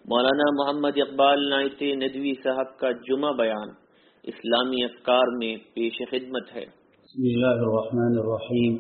مولانا محمد اقبال نائتی ندوی صاحب کا جمعہ بیان اسلامی افکار میں پیش خدمت ہے۔ بسم اللہ الرحمن الرحیم،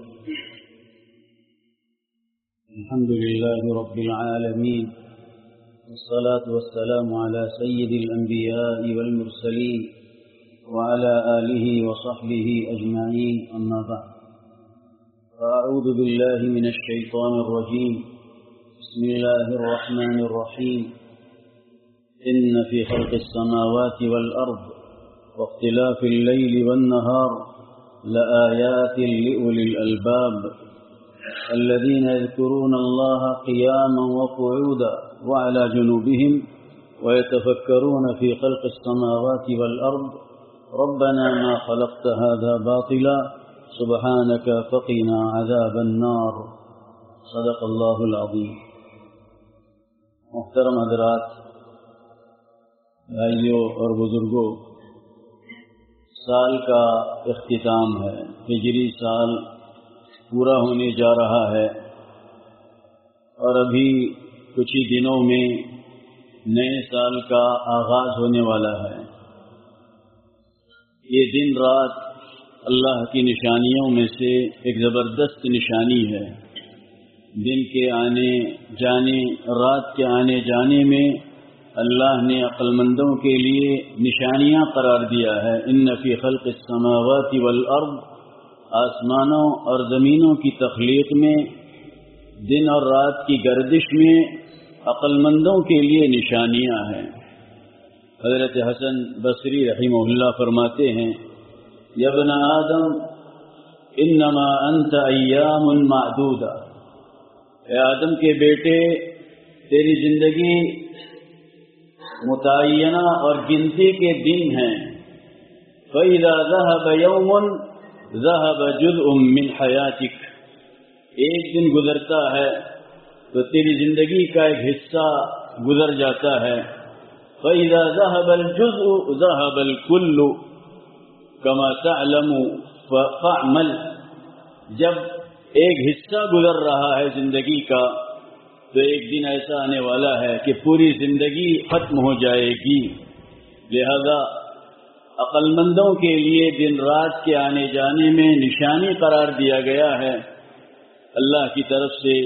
الحمد للہ رب العالمین، والصلاة والسلام على سید الانبیاء والمرسلین وعلى آلہ وصحبہ اجمعین، اما بعد، فاعوذ باللہ من الشیطان الرجیم، بسم اللہ الرحمن الرحیم، إن في خلق السماوات والأرض واختلاف الليل والنهار لآيات لأولي الألباب الذين يذكرون الله قياما وقعودا وعلى جنوبهم ويتفكرون في خلق السماوات والأرض ربنا ما خلقت هذا باطلا سبحانك فقنا عذاب النار صدق الله العظيم۔ محترم حضرات، بھائیوں اور بزرگوں، سال کا اختتام ہے، ہجری سال پورا ہونے جا رہا ہے اور ابھی کچھ ہی دنوں میں نئے سال کا آغاز ہونے والا ہے۔ یہ دن رات اللہ کی نشانیوں میں سے ایک زبردست نشانی ہے۔ دن کے آنے جانے، رات کے آنے جانے میں اللہ نے عقل مندوں کے لیے نشانیاں قرار دیا ہے۔ ان فی خلق السماوات والارض، آسمانوں اور زمینوں کی تخلیق میں، دن اور رات کی گردش میں عقل مندوں کے لیے نشانیاں ہیں۔ حضرت حسن بصری رحمہ اللہ فرماتے ہیں، یا ابن آدم انما انت ایام معدودہ، اے آدم کے بیٹے، تیری زندگی متعینہ اور گنتی کے دن ہیں۔ فَإِذَا ذَهَبَ يَوْمٌ ذَهَبَ جُزْءٌ مِّنْ حَيَاتِكَ، ایک دن گزرتا ہے تو تیری زندگی کا ایک حصہ گزر جاتا ہے۔ فَإِذَا ذَهَبَ الْجُزْءُ ذَهَبَ الْكُلُّ كَمَا تَعْلَمُ فَاعْمَلْ، جب ایک حصہ گزر رہا ہے زندگی کا تو ایک دن ایسا آنے والا ہے کہ پوری زندگی ختم ہو جائے گی۔ لہذا عقل مندوں کے لیے دن رات کے آنے جانے میں نشانی قرار دیا گیا ہے۔ اللہ کی طرف سے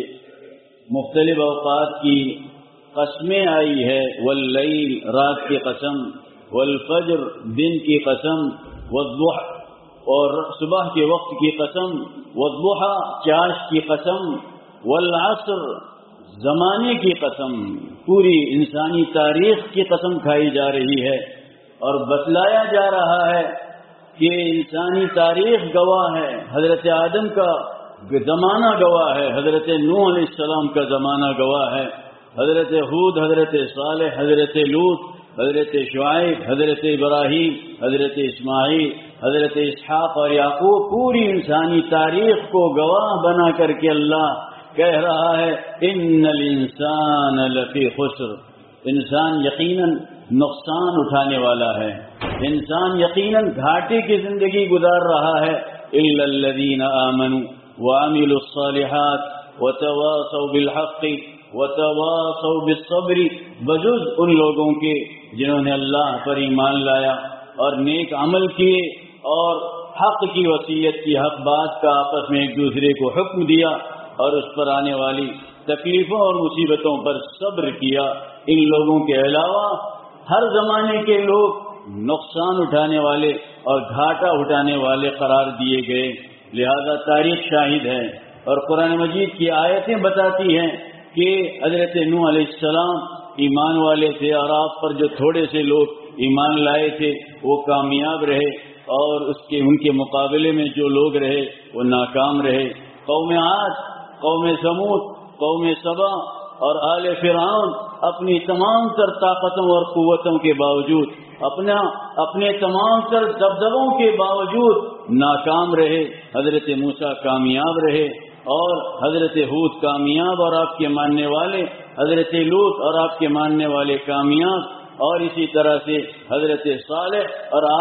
مختلف اوقات کی قسمیں آئی ہے، واللیل رات کی قسم، والفجر دن کی قسم، والضحى اور صبح کے وقت کی قسم، والضحى چاشت کی قسم، والعصر زمانے کی قسم، پوری انسانی تاریخ کی قسم کھائی جا رہی ہے اور بتلایا جا رہا ہے کہ انسانی تاریخ گواہ ہے، حضرت آدم کا زمانہ گواہ ہے، حضرت نوح علیہ السلام کا زمانہ گواہ ہے، حضرت ہود، حضرت صالح، حضرت لوط، حضرت شعیب، حضرت ابراہیم، حضرت اسماعیل، حضرت اسحاق اور یعقوب، پوری انسانی تاریخ کو گواہ بنا کر کے اللہ کہہ رہا ہے ان الانسان لفی خسر، انسان یقیناً نقصان اٹھانے والا ہے، انسان یقیناً گھاٹے کی زندگی گزار رہا ہے، الا الذین آمنوا وعملوا الصالحات وتواصوا بالحق وتواصوا بالصبر، بجز ان لوگوں کے جنہوں نے اللہ پر ایمان لایا اور نیک عمل کیے اور حق کی وصیت کی، حق بات کا آپس میں ایک دوسرے کو حکم دیا اور اس پر آنے والی تکلیفوں اور مصیبتوں پر صبر کیا۔ ان لوگوں کے علاوہ ہر زمانے کے لوگ نقصان اٹھانے والے اور گھاٹا اٹھانے والے قرار دیے گئے۔ لہذا تاریخ شاہد ہے اور قرآن مجید کی آیتیں بتاتی ہیں کہ حضرت نوح علیہ السلام ایمان والے تھے اور آپ پر جو تھوڑے سے لوگ ایمان لائے تھے وہ کامیاب رہے، اور ان کے مقابلے میں جو لوگ رہے وہ ناکام رہے۔ قوم عاد، قوم سمود، قوم سبا اور آل فرعون اپنی تمام تر طاقتوں اور قوتوں کے باوجود، اپنے تمام تر دبدبوں کے باوجود ناکام رہے۔ حضرت موسیٰ کامیاب رہے اور حضرت ہود کامیاب اور آپ کے ماننے والے، حضرت لوط اور آپ کے ماننے والے کامیاب، اور اسی طرح سے حضرت صالح اور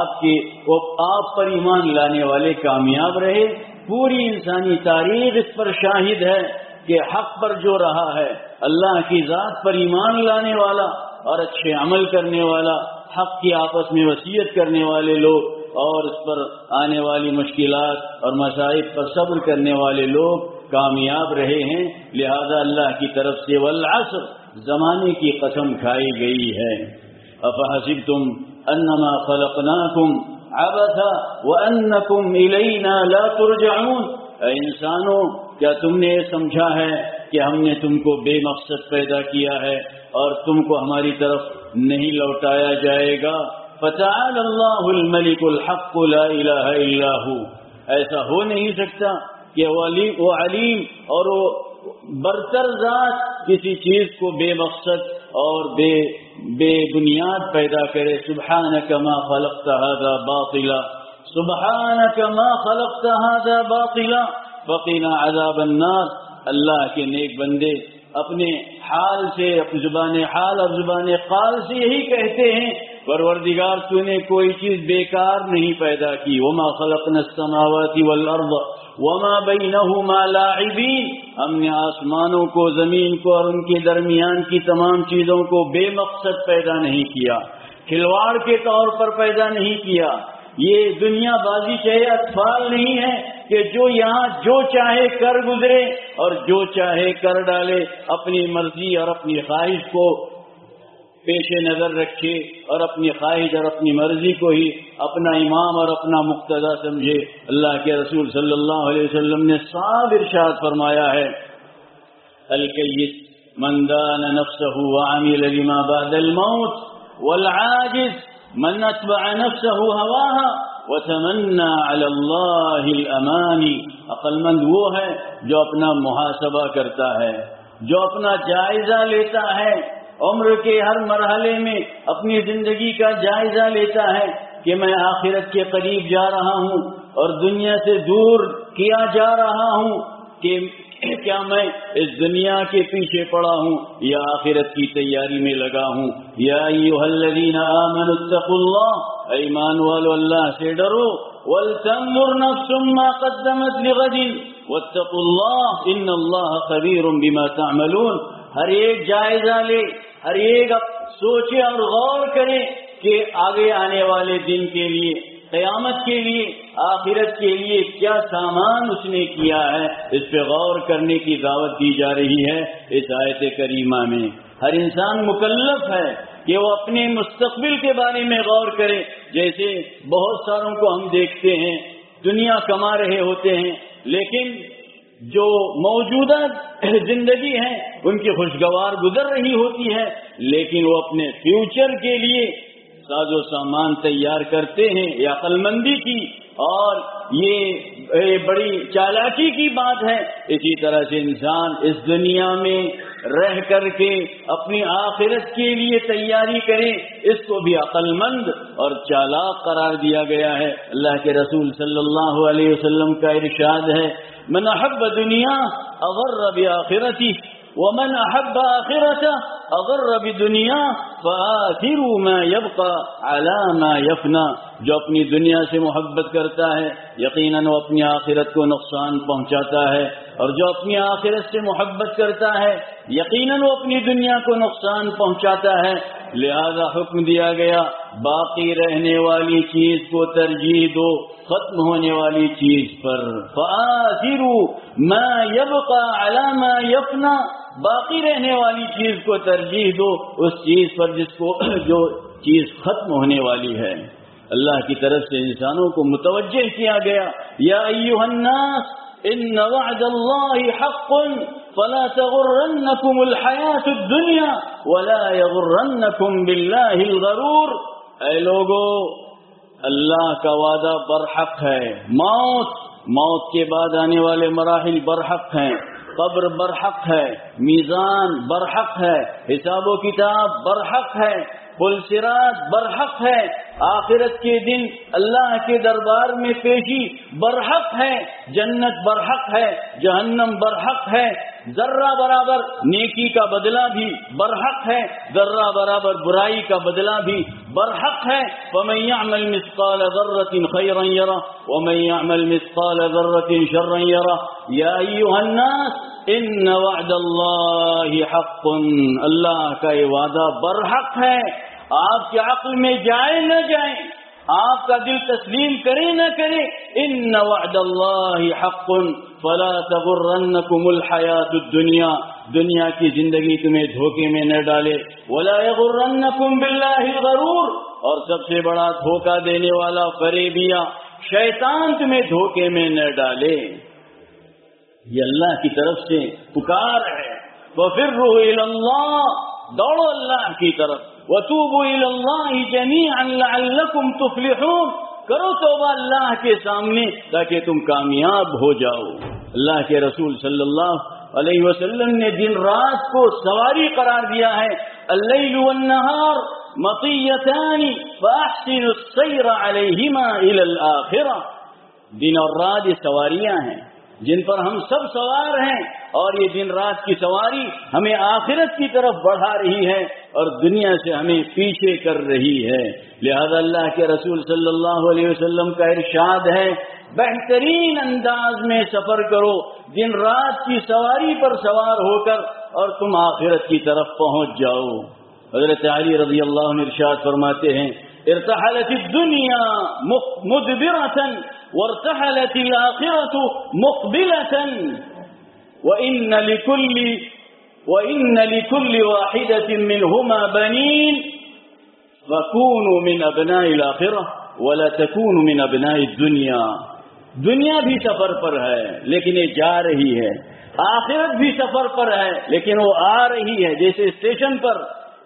آپ پر ایمان لانے والے کامیاب رہے۔ پوری انسانی تاریخ اس پر شاہد ہے کہ حق پر جو رہا ہے، اللہ کی ذات پر ایمان لانے والا اور اچھے عمل کرنے والا، حق کی آپس میں وصیت کرنے والے لوگ اور اس پر آنے والی مشکلات اور مصائب پر صبر کرنے والے لوگ کامیاب رہے ہیں۔ لہذا اللہ کی طرف سے والعصر زمانے کی قسم کھائی گئی ہے۔ افحسبتم انما خلقناکم عبثا وانکم الینا لا ترجعون، اے انسانوں کیا تم نے یہ سمجھا ہے کہ ہم نے تم کو بے مقصد پیدا کیا ہے اور تم کو ہماری طرف نہیں لوٹایا جائے گا؟ فتعالى اللہ الملک الحق لا الہ الا ہو، ایسا ہو نہیں سکتا کہ وہ علیم اور وہ برتر ذات کسی چیز کو بے مقصد اور بے بنیاد پیدا کرے۔ سبحانک ما خلقت هذا باطلا، سبحانک ما خلقت هذا باطلا وقنا عذاب النار۔ اللہ کے نیک بندے اپنے حال سے، اپنی زبان حال اور زبان قال سے یہی کہتے ہیں پروردگار تو نے کوئی چیز بیکار نہیں پیدا کی، وما خلقنا السماوات والارض وما بینہما لاعبین، ہم نے آسمانوں کو، زمین کو اور ان کے درمیان کی تمام چیزوں کو بے مقصد پیدا نہیں کیا، کھلواڑ کے طور پر پیدا نہیں کیا۔ یہ دنیا بازی چاہے اطفال نہیں ہے کہ جو یہاں جو چاہے کر گزرے اور جو چاہے کر ڈالے، اپنی مرضی اور اپنی خواہش کو پیش نظر رکھے اور اپنی خواہش اور اپنی مرضی کو ہی اپنا امام اور اپنا مقتدی سمجھے۔ اللہ کے رسول صلی اللہ علیہ وسلم نے صاف ارشاد فرمایا ہے، الکیس من دان نفسه وعمل لما بعد الموت والعاجز من اتبع نفسه هواها وتمنى على الله الامانی۔ عقل مند وہ ہے جو اپنا محاسبہ کرتا ہے، جو اپنا جائزہ لیتا ہے، عمر کے ہر مرحلے میں اپنی زندگی کا جائزہ لیتا ہے کہ میں آخرت کے قریب جا رہا ہوں اور دنیا سے دور کیا جا رہا ہوں، کہ کیا میں اس دنیا کے پیچھے پڑا ہوں یا آخرت کی تیاری میں لگا ہوں۔ یا ایھا الذین آمنوا اتقوا اللہ، ایمان والو اللہ سے ڈرو، ولتنظر نفس ما قدمت لغد واتقوا اللہ ان اللہ خبیر بما تعملون۔ ہر ایک جائزہ لے، ہر ایک سوچے اور غور کرے کہ آگے آنے والے دن کے لیے، قیامت کے لیے، آخرت کے لیے کیا سامان اس نے کیا ہے، اس پہ غور کرنے کی دعوت دی جا رہی ہے اس آیت کریمہ میں۔ ہر انسان مکلف ہے کہ وہ اپنے مستقبل کے بارے میں غور کرے۔ جیسے بہت ساروں کو ہم دیکھتے ہیں دنیا کما رہے ہوتے ہیں، لیکن جو موجودہ زندگی ہے ان کی خوشگوار گزر رہی ہوتی ہے، لیکن وہ اپنے فیوچر کے لیے ساز و سامان تیار کرتے ہیں، یہ عقل مندی کی اور یہ بڑی چالاکی کی بات ہے۔ اسی طرح سے انسان اس دنیا میں رہ کر کے اپنی آخرت کے لیے تیاری کرے، اس کو بھی عقل مند اور چالاک قرار دیا گیا ہے۔ اللہ کے رسول صلی اللہ علیہ وسلم کا ارشاد ہے، من احب دنیا اغر بآخرتی ومن احب آخرته اغر بدنیا فآثروا ما يبقى على ما يفنى۔ جو اپنی دنیا سے محبت کرتا ہے یقیناً وہ اپنی آخرت کو نقصان پہنچاتا ہے، اور جو اپنی آخرت سے محبت کرتا ہے یقیناً وہ اپنی دنیا کو نقصان پہنچاتا ہے۔ لہذا حکم دیا گیا باقی رہنے والی چیز کو ترجیح دو ختم ہونے والی چیز پر۔ فآثروا ما يبقى على ما يفنى، باقی رہنے والی چیز کو ترجیح دو اس چیز پر جس کو جو چیز ختم ہونے والی ہے۔ اللہ کی طرف سے انسانوں کو متوجہ کیا گیا، یا ایھا الناس ان وعد اللہ حق فلا تغرنکم الحیاۃ الدنیا ولا یغرنکم باللہ الغرور۔ اے لوگو، اللہ کا وعدہ برحق ہے، موت کے بعد آنے والے مراحل برحق ہیں، قبر برحق ہے، میزان برحق ہے، حساب و کتاب برحق ہے، پل صراط برحق ہے، آخرت کے دن اللہ کے دربار میں پیشی برحق ہے، جنت برحق ہے، جہنم برحق ہے، ذرہ برابر نیکی کا بدلہ بھی برحق ہے، ذرہ برابر برائی کا بدلہ بھی برحق ہے۔ وَمَن يَعْمَلْ مِثْقَالَ ذَرَّةٍ خَيْرًا يَرَهُ وَمَن يَعْمَلْ مِثْقَالَ ذَرَّةٍ شَرًّا يَرَهُ۔ یا ایھا الناس ان وعد اللہ حق، اللہ کا یہ وعدہ برحق ہے. آپ کے عقل میں جائے نہ جائے، آپ کا دل تسلیم کرے نہ کرے، ان وعد اللہ حق فلا تغرنکم الحیات الدنیا، دنیا کی زندگی تمہیں دھوکے میں نہ ڈالے. ولا یغرنکم باللہ الغرور، اور سب سے بڑا دھوکہ دینے والا فریبیا شیطان تمہیں دھوکے میں نہ ڈالے. یہ اللہ کی طرف سے پکار ہے. وفروا الی اللہ، دوڑو اللہ کی طرف. وتوبوا الی اللہ جميعا لعلکم تفلحون، کرو توبہ اللہ کے سامنے تاکہ تم کامیاب ہو جاؤ. اللہ کے رسول صلی اللہ علیہ وسلم نے دن رات کو سواری قرار دیا ہے. اللیل والنہار مطیتان فاحسنوا السیر علیہما الی الآخرہ، دن اور رات یہ سواریاں ہیں جن پر ہم سب سوار ہیں، اور یہ دن رات کی سواری ہمیں آخرت کی طرف بڑھا رہی ہے اور دنیا سے ہمیں پیچھے کر رہی ہے. لہذا اللہ کے رسول صلی اللہ علیہ وسلم کا ارشاد ہے بہترین انداز میں سفر کرو، دن رات کی سواری پر سوار ہو کر، اور تم آخرت کی طرف پہنچ جاؤ. حضرت علی رضی اللہ عنہ ارشاد فرماتے ہیں ارتحلت الدنیا مدبرة وارتحلت الآخرة مقبلة وإن لكل واحدة منهما بنين فكونوا من أبناء الآخرة ولا تكونوا من أبناء الدنيا. دنیا بھی سفر پر ہے لیکن یہ جا رہی ہے، آخرت بھی سفر پر ہے لیکن وہ آ رہی ہے. جیسے اسٹیشن پر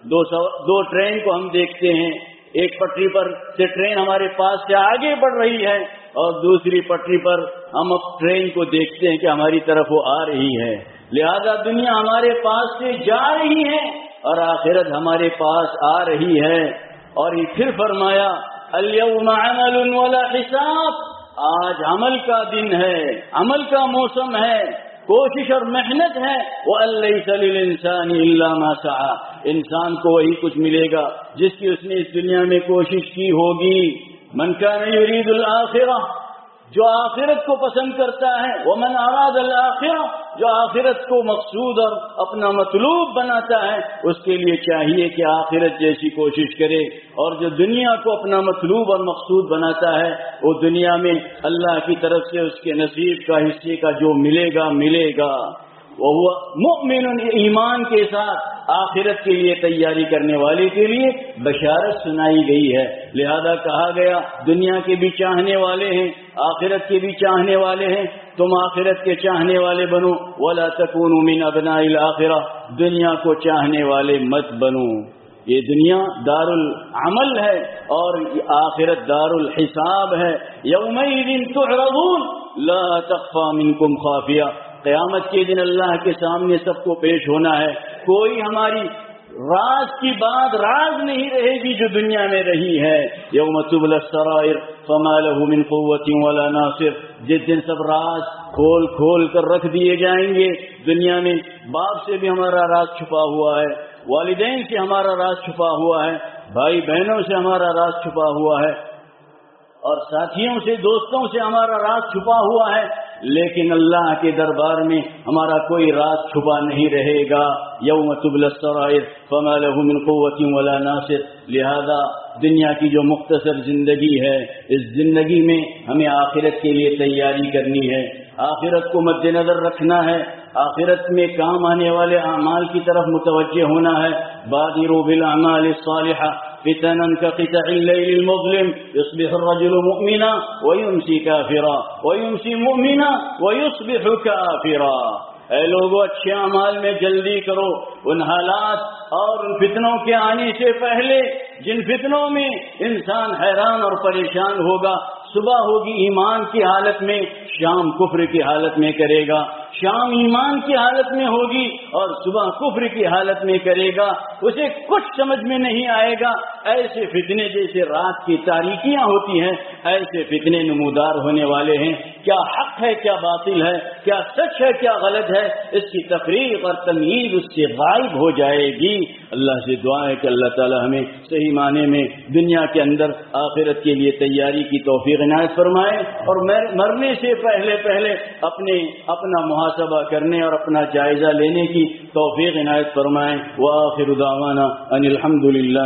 دو ٹرین کو ہم دیکھتے ہیں، ایک پٹری پر سے ٹرین ہمارے پاس سے آگے بڑھ رہی ہے اور دوسری پٹری پر ہم اب ٹرین کو دیکھتے ہیں کہ ہماری طرف وہ آ رہی ہے. لہذا دنیا ہمارے پاس سے جا رہی ہے اور آخرت ہمارے پاس آ رہی ہے. اور یہ پھر فرمایا اليوم عمل ولا حساب، آج عمل کا دن ہے، عمل کا موسم ہے، کوشش اور محنت ہے. وَأَلَّيْسَ لِلْإِنسَانِ إِلَّا مَا سَعَى، انسان کو وہی کچھ ملے گا جس کی اس نے اس دنیا میں کوشش کی ہوگی. مَنْ كَانَ يُرِيدُ الْآخِرَةَ، جو آخرت کو پسند کرتا ہے. وَمَنْ أَرَادَ الْآخِرَةَ، جو آخرت کو مقصود اور اپنا مطلوب بناتا ہے، اس کے لیے چاہیے کہ آخرت جیسی کوشش کرے. اور جو دنیا کو اپنا مطلوب اور مقصود بناتا ہے، وہ دنیا میں اللہ کی طرف سے اس کے نصیب کا حصے کا جو ملے گا ملے گا. وہ مؤمن، ایمان کے ساتھ آخرت کے لیے تیاری کرنے والے کے لیے بشارت سنائی گئی ہے. لہذا کہا گیا دنیا کے بھی چاہنے والے ہیں، آخرت کے بھی چاہنے والے ہیں، تم آخرت کے چاہنے والے بنو. ولا تکونوا من ابناء الآخرہ، دنیا کو چاہنے والے مت بنو. یہ دنیا دار العمل ہے اور آخرت دار الحساب ہے. یومئذ تعرضون لا تخفى منکم خافیہ، قیامت کے دن اللہ کے سامنے سب کو پیش ہونا ہے. کوئی ہماری راز کی بات راز نہیں رہے گی جو دنیا میں رہی ہے. یوم تبلی السرائر فما له من قوة ولا ناصر، جس دن سب راز کھول کھول کر رکھ دیے جائیں گے. دنیا میں باپ سے بھی ہمارا راز چھپا ہوا ہے، والدین سے ہمارا راز چھپا ہوا ہے، بھائی بہنوں سے ہمارا راز چھپا ہوا ہے، اور ساتھیوں سے دوستوں سے ہمارا راز چھپا ہوا ہے. لیکن اللہ کے دربار میں ہمارا کوئی راز چھپا نہیں رہے گا. یوم تبلی السرائر فما له من قوة ولا ناصر. لہذا دنیا کی جو مختصر زندگی ہے، اس زندگی میں ہمیں آخرت کے لیے تیاری کرنی ہے، آخرت کو مد نظر رکھنا ہے، آخرت میں کام آنے والے اعمال کی طرف متوجہ ہونا ہے. بادروا بالاعمال الصالحہ فتنا كقطع الليل المظلم يصبح الرجل مؤمنا ويمسي كافرا ويمسي مؤمنا ويصبح كافرا. اے لوگوں، اچھے اعمال میں جلدی کرو، ان حالات اور ان فتنوں کے آنے سے پہلے جن فتنوں میں انسان حیران اور پریشان ہوگا. صبح ہوگی ایمان کی حالت میں، شام کفر کی حالت میں کرے گا. شام ایمان کی حالت میں ہوگی اور صبح کفر کی حالت میں کرے گا. اسے کچھ سمجھ میں نہیں آئے گا ایسے فتنے جیسے رات کی تاریکیاں ہوتی ہیں ایسے فتنے نمودار ہونے والے ہیں. کیا حق ہے کیا باطل ہے, کیا سچ ہے کیا غلط ہے, اس کی تفریق اور تمیز اس سے غائب ہو جائے گی. اللہ سے دعا ہے کہ اللہ تعالی ہمیں صحیح معنی میں دنیا کے اندر آخرت کے لیے تیاری کی توفیق عنایت فرمائے, اور مرنے سے پہلے اپنا محاسبہ کرنے اور اپنا جائزہ لینے کی توفیق عنایت فرمائے. وآخر دعوانا ان الحمد للہ.